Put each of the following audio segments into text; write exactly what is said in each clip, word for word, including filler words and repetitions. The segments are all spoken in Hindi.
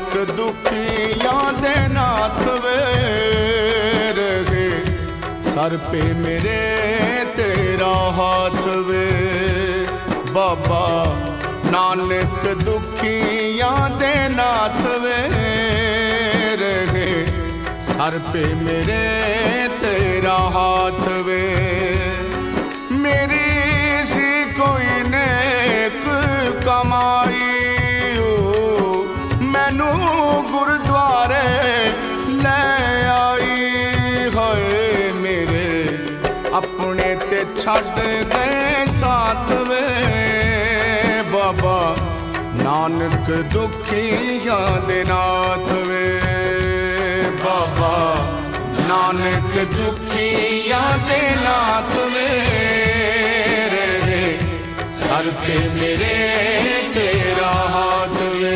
नानक दुखियां दे नाथ वे रहे सर पे मेरे तेरा हाथ वे। बाबा नानक दुखियां दे नाथ वे रहे सर पे मेरे तेरा हाथ वे। मेरी सी कोई नेक कमाई मैनू गुरुद्वारे ले आई है मेरे अपने ते छड़ गए साथ वे। बाबा नानक दुखियां दे नाथ वे। बाबा नानक दुखियां दे नाथ वे रे सर पे मेरे तेरा हाथ वे।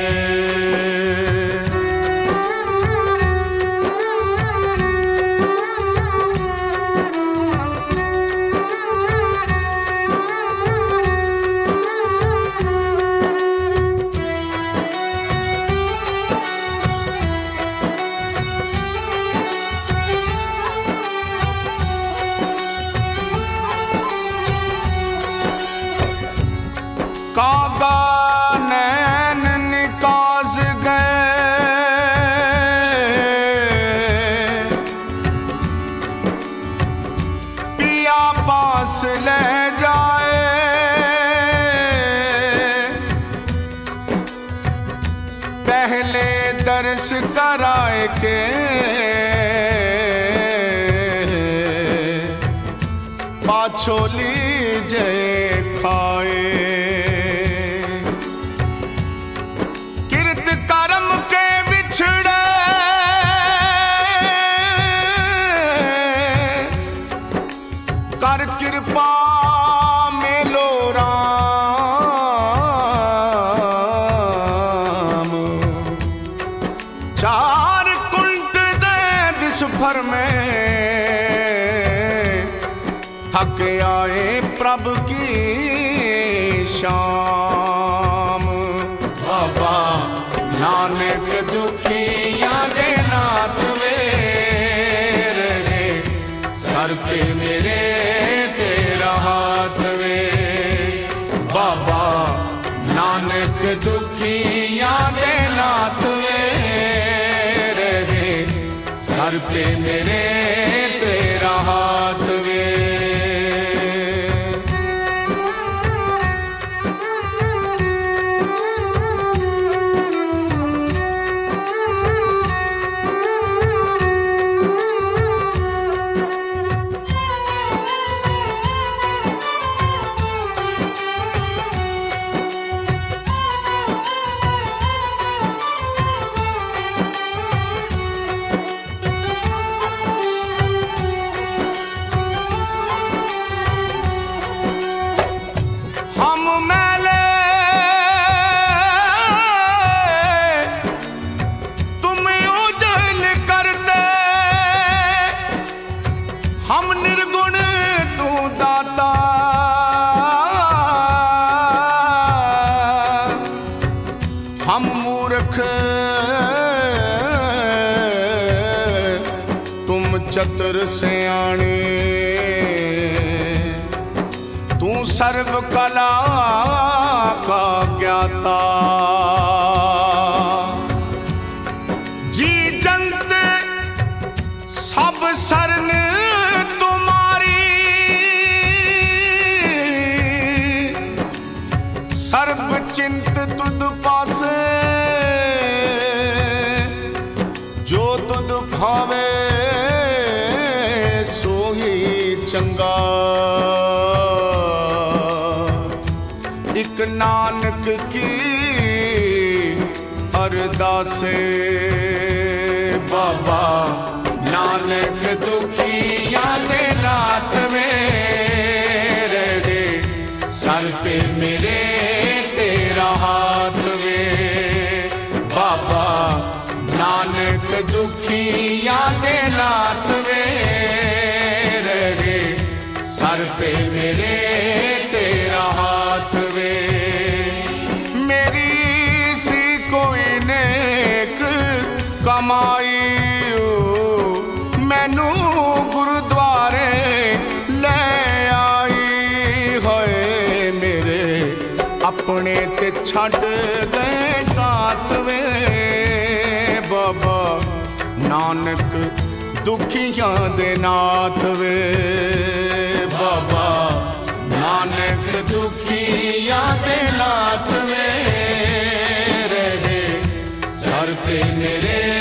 कागा नैन निकाज गए पिया पास ले जाए पहले दर्श कराए के पाछो लीजे खाए। कर कृपा मेलो राम चार कुंट दे दिस भर में थक आए प्रभु की शाम। बाबा नानक दुखियां दे नाथ वे रहे सर पे मेरे तेरा हाथ वे। बाबा नानक दुखियां दे नाथ वे रहे सर पे मेरे तेरा हाथ वे। हम निर्गुण तू दाता हम मूर्ख तुम चतुर सियाणे। तू सर्व कला का ज्ञाता जी जंत सब सरन सर्व चिंत तुद पासे जो तुद भावे सो ही चंगा। एक नानक की अरदासे। बाबा नानक दुखियां दे नाथ वे रहे सर पे मेरे तेरा हाथ वे। बाबा नानक दुखियां दे नाथ वे रहे सर पे मेरे तेरा हाथ वे। मेरी सी कोई ने कमाई मैनू गुरुद्वारे ले आई होए मेरे अपने ते छड़ गए साथ वे बाबा नानक दुखियां दे नाथ वे बाबा नानक दुखियां दे नाथ वे रहे सर पे मेरे